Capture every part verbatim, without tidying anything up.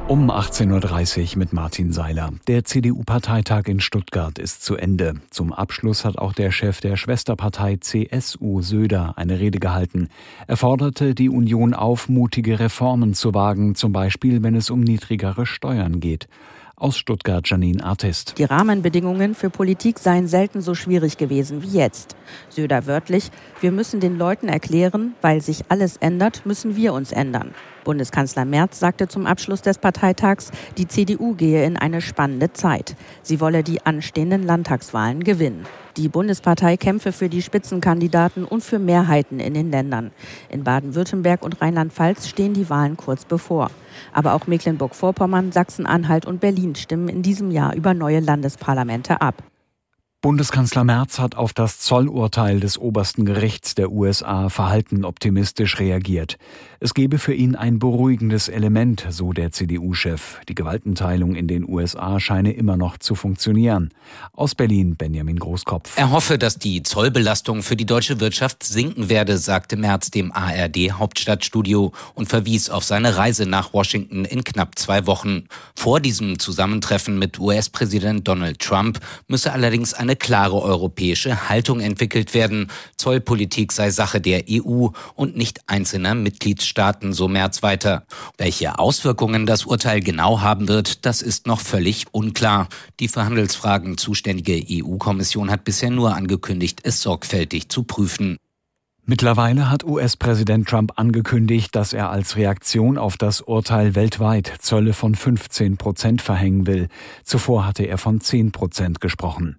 Um achtzehn Uhr dreißig mit Martin Seiler. Der C D U-Parteitag in Stuttgart ist zu Ende. Zum Abschluss hat auch der Chef der Schwesterpartei C S U, Söder, eine Rede gehalten. Er forderte die Union auf, mutige Reformen zu wagen, zum Beispiel, wenn es um niedrigere Steuern geht. Aus Stuttgart Janine Artist. Die Rahmenbedingungen für Politik seien selten so schwierig gewesen wie jetzt. Söder wörtlich: Wir müssen den Leuten erklären, weil sich alles ändert, müssen wir uns ändern. Bundeskanzler Merz sagte zum Abschluss des Parteitags, die C D U gehe in eine spannende Zeit. Sie wolle die anstehenden Landtagswahlen gewinnen. Die Bundespartei kämpfe für die Spitzenkandidaten und für Mehrheiten in den Ländern. In Baden-Württemberg und Rheinland-Pfalz stehen die Wahlen kurz bevor. Aber auch Mecklenburg-Vorpommern, Sachsen-Anhalt und Berlin stimmen in diesem Jahr über neue Landesparlamente ab. Bundeskanzler Merz hat auf das Zollurteil des obersten Gerichts der U S A verhalten optimistisch reagiert. Es gebe für ihn ein beruhigendes Element, so der C D U-Chef. Die Gewaltenteilung in den U S A scheine immer noch zu funktionieren. Aus Berlin Benjamin Großkopf. Er hoffe, dass die Zollbelastung für die deutsche Wirtschaft sinken werde, sagte Merz dem A R D-Hauptstadtstudio und verwies auf seine Reise nach Washington in knapp zwei Wochen. Vor diesem Zusammentreffen mit U S-Präsident Donald Trump müsse allerdings eine klare europäische Haltung entwickelt werden. Zollpolitik sei Sache der E U und nicht einzelner Mitgliedstaaten, so Merz weiter. Welche Auswirkungen das Urteil genau haben wird, das ist noch völlig unklar. Die für Handelsfragen zuständige E U-Kommission hat bisher nur angekündigt, es sorgfältig zu prüfen. Mittlerweile hat U S-Präsident Trump angekündigt, dass er als Reaktion auf das Urteil weltweit Zölle von fünfzehn Prozent verhängen will. Zuvor hatte er von zehn Prozent gesprochen.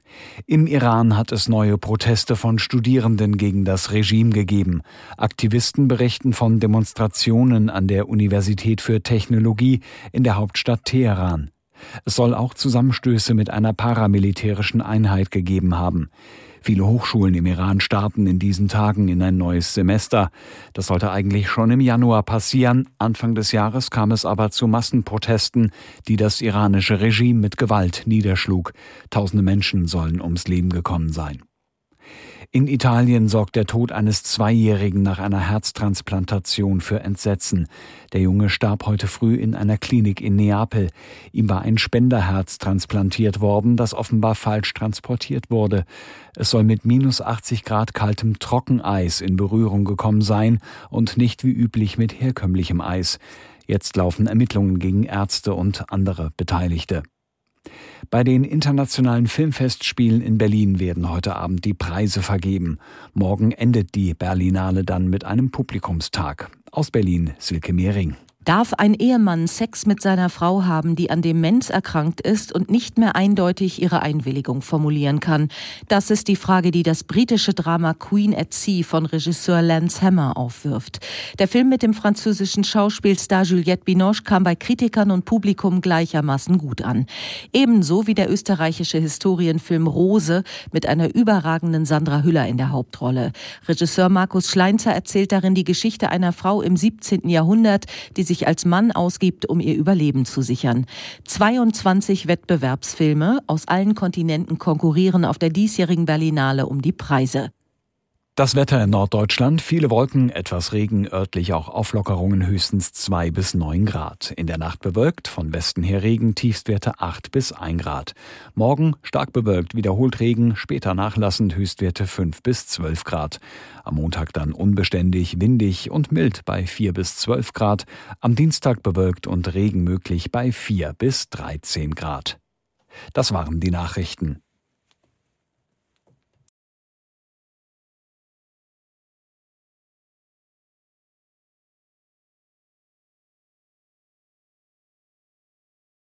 Im Iran hat es neue Proteste von Studierenden gegen das Regime gegeben. Aktivisten berichten von Demonstrationen an der Universität für Technologie in der Hauptstadt Teheran. Es soll auch Zusammenstöße mit einer paramilitärischen Einheit gegeben haben. Viele Hochschulen im Iran starten in diesen Tagen in ein neues Semester. Das sollte eigentlich schon im Januar passieren. Anfang des Jahres kam es aber zu Massenprotesten, die das iranische Regime mit Gewalt niederschlug. Tausende Menschen sollen ums Leben gekommen sein. In Italien sorgt der Tod eines Zweijährigen nach einer Herztransplantation für Entsetzen. Der Junge starb heute früh in einer Klinik in Neapel. Ihm war ein Spenderherz transplantiert worden, das offenbar falsch transportiert wurde. Es soll mit minus achtzig Grad kaltem Trockeneis in Berührung gekommen sein und nicht wie üblich mit herkömmlichem Eis. Jetzt laufen Ermittlungen gegen Ärzte und andere Beteiligte. Bei den internationalen Filmfestspielen in Berlin werden heute Abend die Preise vergeben. Morgen endet die Berlinale dann mit einem Publikumstag. Aus Berlin Silke Mehring. Darf ein Ehemann Sex mit seiner Frau haben, die an Demenz erkrankt ist und nicht mehr eindeutig ihre Einwilligung formulieren kann? Das ist die Frage, die das britische Drama Queen at Sea von Regisseur Lance Hammer aufwirft. Der Film mit dem französischen Schauspielstar Juliette Binoche kam bei Kritikern und Publikum gleichermaßen gut an. Ebenso wie der österreichische Historienfilm Rose mit einer überragenden Sandra Hüller in der Hauptrolle. Regisseur Markus Schleinzer erzählt darin die Geschichte einer Frau im siebzehnten Jahrhundert, die sich als Mann ausgibt, um ihr Überleben zu sichern. zweiundzwanzig Wettbewerbsfilme aus allen Kontinenten konkurrieren auf der diesjährigen Berlinale um die Preise. Das Wetter in Norddeutschland, viele Wolken, etwas Regen, örtlich auch Auflockerungen, höchstens zwei bis neun Grad. In der Nacht bewölkt, von Westen her Regen, Tiefstwerte acht bis ein Grad. Morgen stark bewölkt, wiederholt Regen, später nachlassend, Höchstwerte fünf bis zwölf Grad. Am Montag dann unbeständig, windig und mild bei vier bis zwölf Grad. Am Dienstag bewölkt und Regen möglich bei vier bis dreizehn Grad. Das waren die Nachrichten.